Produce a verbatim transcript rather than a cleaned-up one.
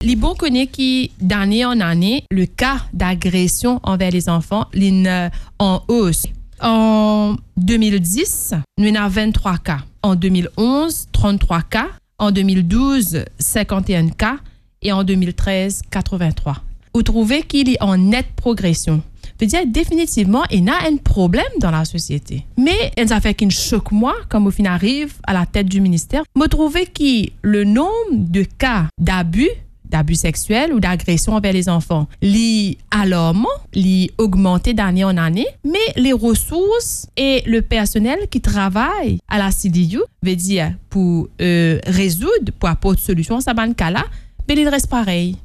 Les bons connaissent qui, d'année en année, le cas d'agression envers les enfants est en hausse. En deux mille dix, nous avons vingt-trois cas. En deux mille onze, trente-trois cas. En deux mille douze, cinquante et un cas. Et en deux mille treize, quatre-vingt-trois. Vous trouvez qu'il est en nette progression. Veut dire définitivement, il y a un problème dans la société. Mais ça fait qu'une choque moi, comme au fin arrive à la tête du ministère, me trouver que le nombre de cas d'abus, d'abus sexuels ou d'agression envers les enfants, li alarmant, li augmenté d'année en année, mais les ressources et le personnel qui travaille à la C D U, veut dire pour euh, résoudre, pour apporter solution à ce cas-là, mais il reste pareil.